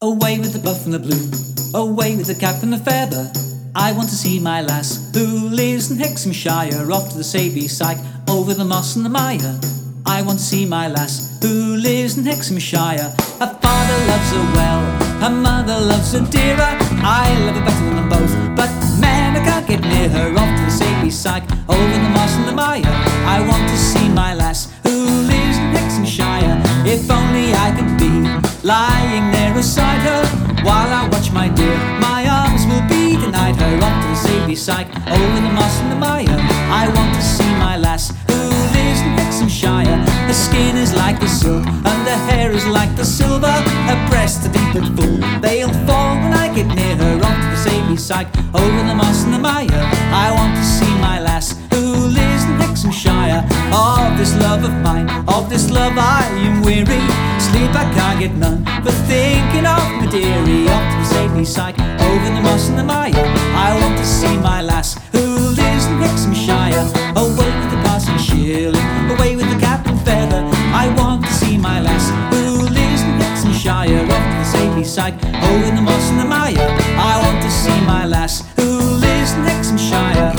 Away with the buff and the blue, away with the cap and the feather. I want to see my lass who lives in Hexhamshire, off to the Sabey Syke, over the moss and the mire. I want to see my lass who lives in Hexhamshire. Her father loves her well, her mother loves her dearer. I love her better than them both, but man, I can't get near her, off to the Sabey Syke, over the moss and the mire. I want to see my lass who lives in Hexhamshire. If only I could be lying there beside her while I watch my dear, my arms will be denied her, off to the Sabey Syke, over the moss and the mire. I want to see my lass who lives in Hexhamshire. Her skin is like the silk and her hair is like the silver. Her breasts are deep and full, they'll fall when I get near her, off to the Sabey Syke, over the moss and the mire. I want to see my lass who lives in Hexhamshire. Of this love of mine, of this love I am weary. Sleep I can't get none, but thinking of my dearie, off to the Sabey Syke, over the moss and the mire. I want to see my lass who lives in Hexhamshire. Away with the parson shilling, away with the cap and feather. I want to see my lass who lives in Hexhamshire, off to the Sabey Syke, over the moss and the mire. I want to see my lass who lives in Hexhamshire.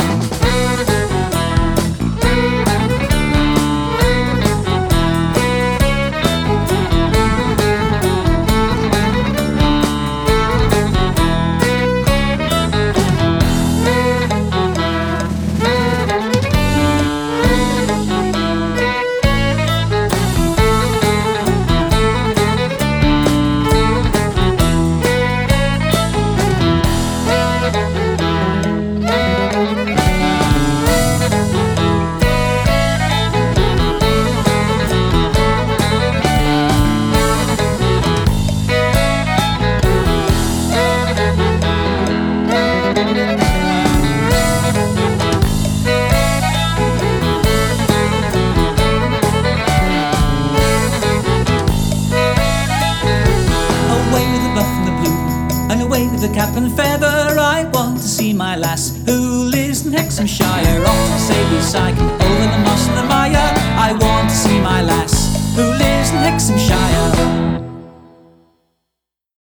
And away with the cap and feather. I want to see my lass who lives in Hexhamshire, off to the Sabey Syke,